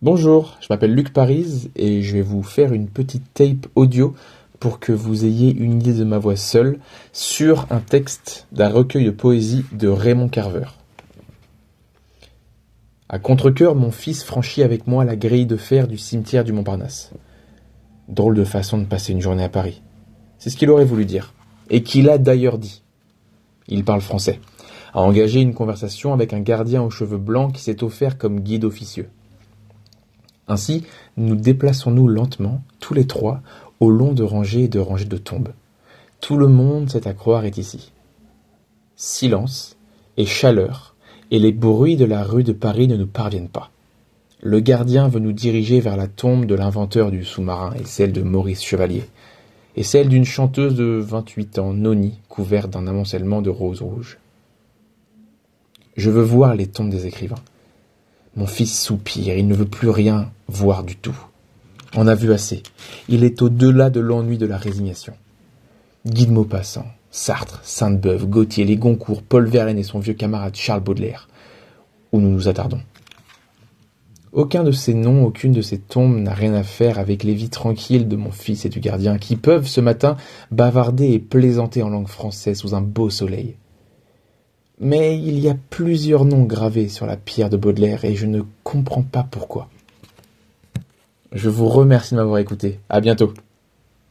Bonjour, je m'appelle Luc Parise et je vais vous faire une petite tape audio pour que vous ayez une idée de ma voix seule sur un texte d'un recueil de poésie de Raymond Carver. À contre-cœur, mon fils franchit avec moi la grille de fer du cimetière du Montparnasse. Drôle de façon de passer une journée à Paris. C'est ce qu'il aurait voulu dire, et qu'il a d'ailleurs dit. Il parle français, a engagé une conversation avec un gardien aux cheveux blancs qui s'est offert comme guide officieux. Ainsi, nous déplaçons-nous lentement, tous les trois, au long de rangées et de rangées de tombes. Tout le monde, c'est à croire, est ici. Silence et chaleur, et les bruits de la rue de Paris ne nous parviennent pas. Le gardien veut nous diriger vers la tombe de l'inventeur du sous-marin et celle de Maurice Chevalier, et celle d'une chanteuse de 28 ans, Noni, couverte d'un amoncellement de roses rouges. Je veux voir les tombes des écrivains. Mon fils soupire, il ne veut plus rien voir du tout. On a vu assez. Il est au-delà de l'ennui de la résignation. Guy de Maupassant, Sartre, Sainte-Beuve, Gautier, les Goncourt, Paul Verlaine et son vieux camarade Charles Baudelaire. Où nous nous attardons. Aucun de ces noms, aucune de ces tombes n'a rien à faire avec les vies tranquilles de mon fils et du gardien qui peuvent, ce matin, bavarder et plaisanter en langue française sous un beau soleil. Mais il y a plusieurs noms gravés sur la pierre de Baudelaire et je ne comprends pas pourquoi. Je vous remercie de m'avoir écouté. À bientôt.